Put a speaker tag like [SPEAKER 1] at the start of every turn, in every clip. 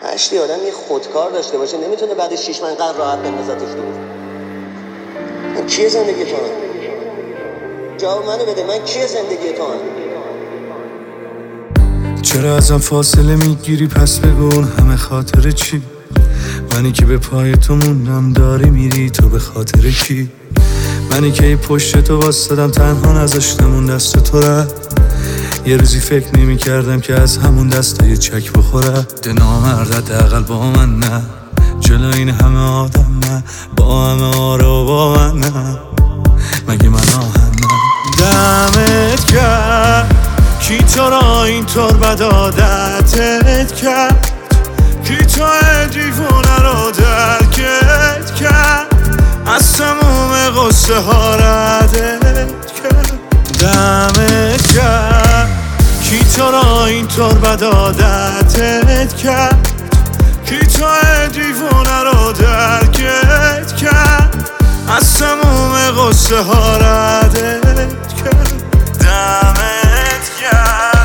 [SPEAKER 1] هشتی آدم یه خودکار داشته باشه نمیتونه بعد 6 ماه اینقدر راحت بندازتش دور. من کیه زندگی تو هم؟ جواب منو بده، من کیه زندگی تو هم؟
[SPEAKER 2] چرا ازم فاصله میگیری پس بگو اون همه خاطر چی؟ منی که به پای تو موندم داری میری تو به خاطر کی؟ منی که ای پشت تو واسدم تنها نذاشتم اون دست تو رفت. یه روزی فکر نمی کردم که از همون دسته یه چک بخوره. ده نامرد حداقل با من نه، جلو این همه آدم نه، با همه آرا با من نه، مگه من آهن نه. دمت کرد کی تو را اینطور بد عادتت کرد، کی تو دیوونه رو درکت کرد، از تموم قصه ها ردت کرد. دمت کرد کی تو را اینطور بد عادتت کرد، کی تو دیوونه رو درکت کرد، از تموم قصه ها ردت کرد. دمت کرد.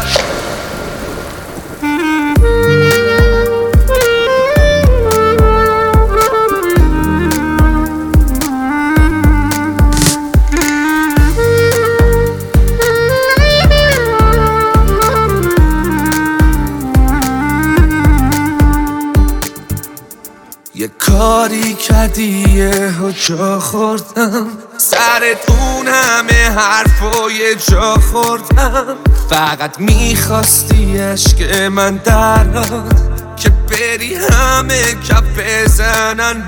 [SPEAKER 2] یه کاری کردی یه جا خوردم، سرت اون همه حرفای جا خوردم. فقط میخواستی عشق من دراد که بری همه کف بزنن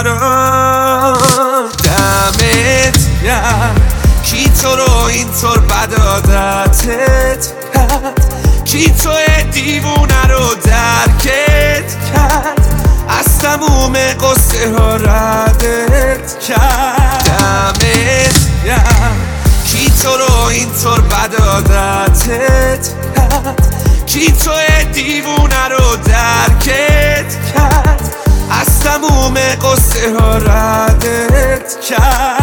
[SPEAKER 2] برات. دمت گرم کی تو رو اینطور بد عادتت کرد، کی تو دیوونه رو درکت کرد، از تموم قصه ها ردت کرد. دمت گرم کی تو رو اینطور بد عادتت کرد، کی تو دیوونه رو درکت کرد، از تموم قصه ها ردت کرد.